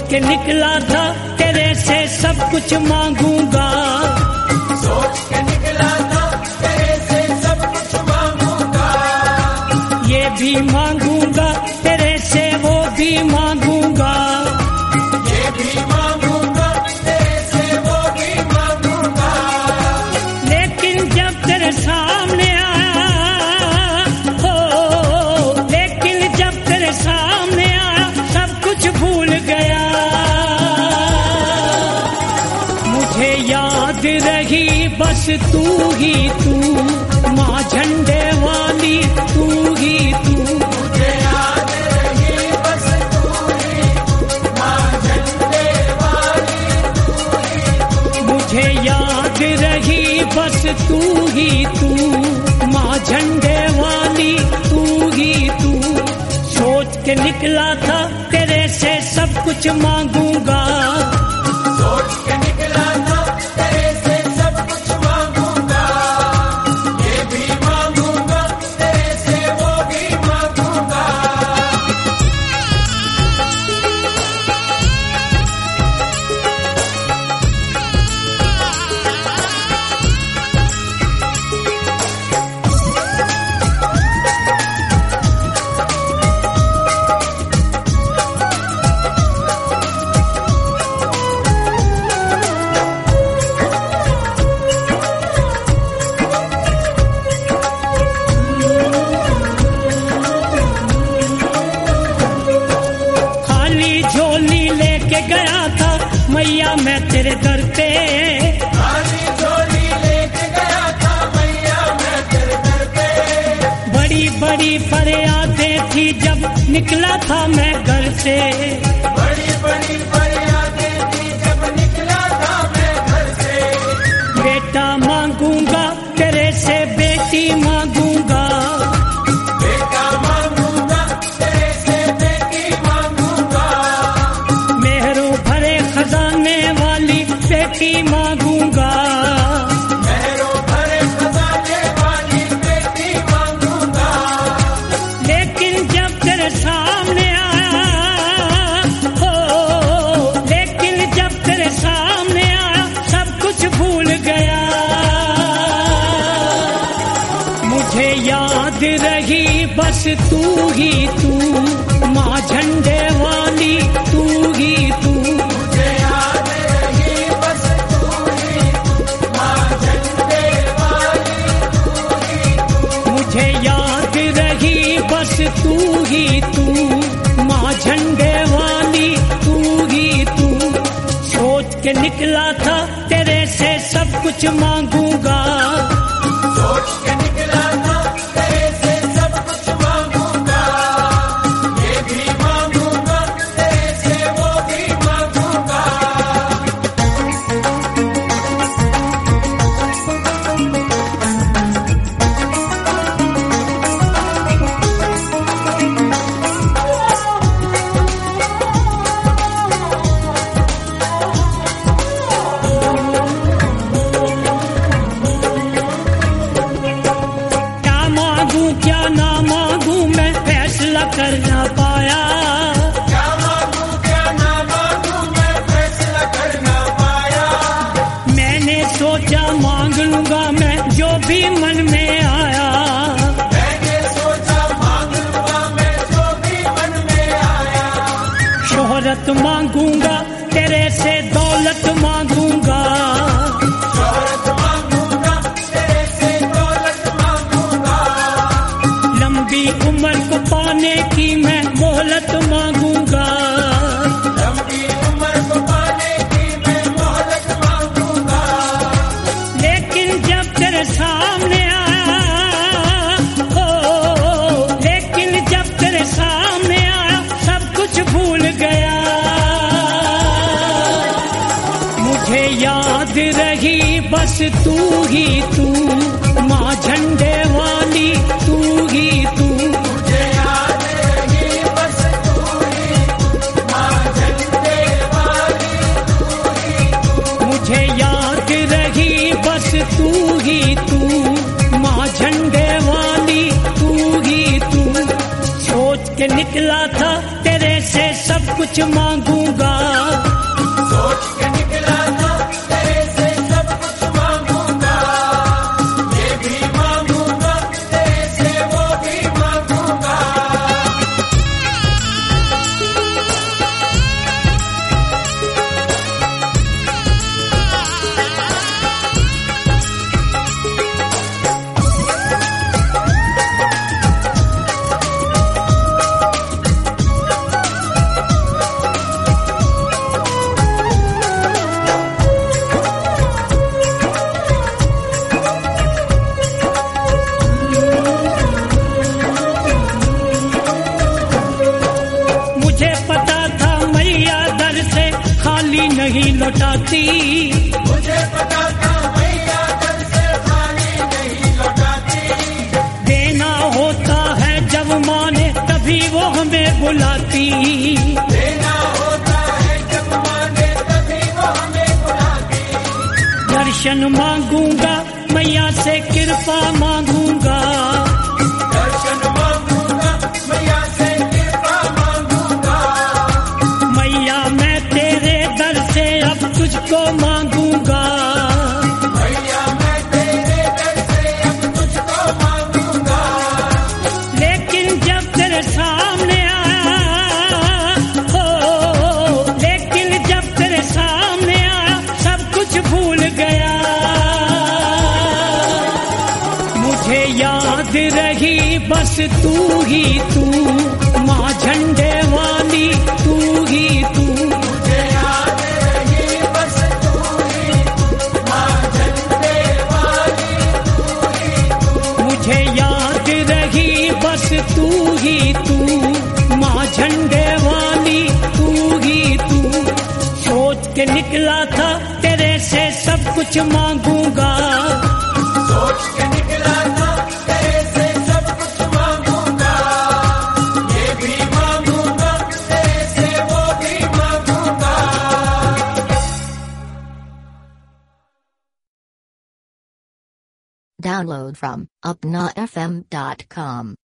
के निकला था तेरे से सब कुछ मांगूंगा, सोच के निकला था तेरे से सब कुछ मांगूंगा, ये भी मांगूंगा तेरे से वो भी मांगूंगा, ये भी मांगूंगा तेरे से वो भी मांगूंगा, लेकिन जब तेरे सामने आया हो, लेकिन जब तेरे सामने आया सब कुछ भूल गया। मुझे याद रही बस तू ही तू, माँ झंडे वाली तू ही तू, मुझे याद रही बस तू ही, माँ झंडे वाली तू ही, मुझे याद रही बस तू ही तू, माँ झंडे वाली तू ही तू। सोच के निकला था तेरे से सब कुछ मांगूंगा, सोच के निकला था तेरे से सब कुछ मांगूंगा, ये भी मांगूंगा तेरे से वो भी मांगूंगा, खाली झोली लेके गया था मैया मैं तेरे दर पे, खाली झोली लेके गया था मैया मैं तेरे दर पे, बड़ी बड़ी फरियादें थी जब निकला था मैं घर से, बड़ी बड़ी फरियादें थी जब निकला था मैं घर से, बेटा मांगूंगा तेरे से बेटी मांगूंगा, बेटा मांगूंगा तेरे से बेटी मांगूंगा, मेहरों भरे खजाने वाली बेटी मांगूंगा, मेहरों भरे खजाने वाली बेटी मांगूंगा, लेकिन जब तेरे सामने आया हो, लेकिन जब तेरे सामने आया सब कुछ भूल गया। मुझे याद रही बस तू ही तू, माँ झंडे वाली तू ही तू, मुझे याद रही बस तू ही, माँ झंडे वाली तू ही, मुझे याद रही बस तू ही तू, माँ झंडे वाली तू ही तू। सोच के निकला था तेरे से सब कुछ मांगूंगा, सोच के निकला था तेरे से सब कुछ मांगूंगा, ये भी मांगूंगा तेरे से वो भी मांगूंगा, क्या मांगू क्या ना मांगू मैं फैसला कर ना पाया, क्या मांगू क्या ना मांगू मैं फैसला कर ना पाया, मैंने सोचा मांग लूंगा मैं जो भी मन में आया, मैंने सोचा मांग लूंगा मैं जो भी मन में आया, शोहरत मांगूंगा तेरे से दौलत मांगूंगा, शोहरत मांगूंगा तेरे से दौलत मांगूंगा, लंबी उम्र को पाने की मैं मोहलत मांगूंगा, लंबी उम्र को पाने की मैं मोहलत मांगूंगा, लेकिन जब तेरे सामने आया हो, लेकिन जब तेरे सामने आया सब कुछ भूल गया। मुझे याद रही बस तू ही तू, माँ झंडे वाली तू ही तू, मुझे याद रही बस तू ही, माँ झंडे वाली तू ही, मुझे याद रही बस तू ही तू, माँ झंडे वाली तू ही तू। सोच के निकला था तेरे तेरे से सब कुछ मांगूंगा। सोच के निकला था तेरे से सब कुछ मांगूंगा, ये भी मांगूंगा तेरे से वो भी मांगूंगा। मुझे पता था मैया दर से खाली नहीं लौटाती, मुझे पता था मैया दर से खाली नहीं लौटाती, देना होता है जब माने तभी वो हमें बुलाती। देना होता है जब मांगे तभी वो हमें बुलाती। दर्शन मांगूंगा मैया से कृपा मांगूंगा, दर्शन मांगूंगा मैया से कृपा मांगूंगा, मैया मैं तेरे दर से अब तुझको मांगूंगा। मैया मैं तेरे दर से अब तुझको मांगूंगा। लेकिन जब तेरे सामने आया हो, लेकिन जब तेरे सामने आया सब कुछ भूल गया। मुझे याद रही बस तू ही तू, माँ झंडे वाली तू ही तू। मुझे याद रही बस तू ही तू, माँ झंडे वाली तू ही तू। मुझे याद रही बस तू ही तू, माँ झंडे वाली तू ही तू। सोच के निकला था तेरे से सब कुछ मांगूंगा। सोच के निकला था तेरे से सब कुछ मांगूंगा, ये भी मांगूंगा तेरे से वो भी मांगूंगा। Download from upnafm.com.